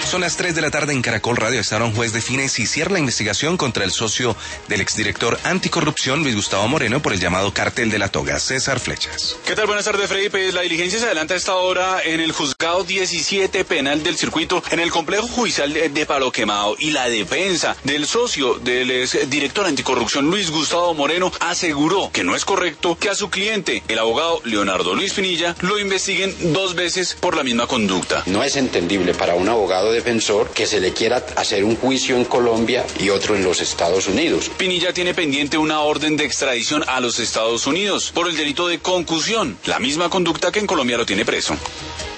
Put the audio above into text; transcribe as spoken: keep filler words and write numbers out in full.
Son las tres de la tarde en Caracol Radio. Está un juez define si cierra la investigación contra el socio del exdirector anticorrupción Luis Gustavo Moreno por el llamado Cartel de la Toga. César Flechas. ¿Qué tal? Buenas tardes, Freddy. Pues la diligencia se adelanta a esta hora en el juzgado diecisiete penal del circuito, en el complejo judicial de Palo Quemado, y la defensa del socio del exdirector anticorrupción Luis Gustavo Moreno aseguró que no es correcto que a su cliente, el abogado Leonardo Luis Pinilla, lo investiguen dos veces por la misma conducta. No es entendible para un abogado defensor que se le quiera hacer un juicio en Colombia y otro en los Estados Unidos. Pinilla tiene pendiente una orden de extradición a los Estados Unidos por el delito de concusión, la misma conducta que en Colombia lo tiene preso.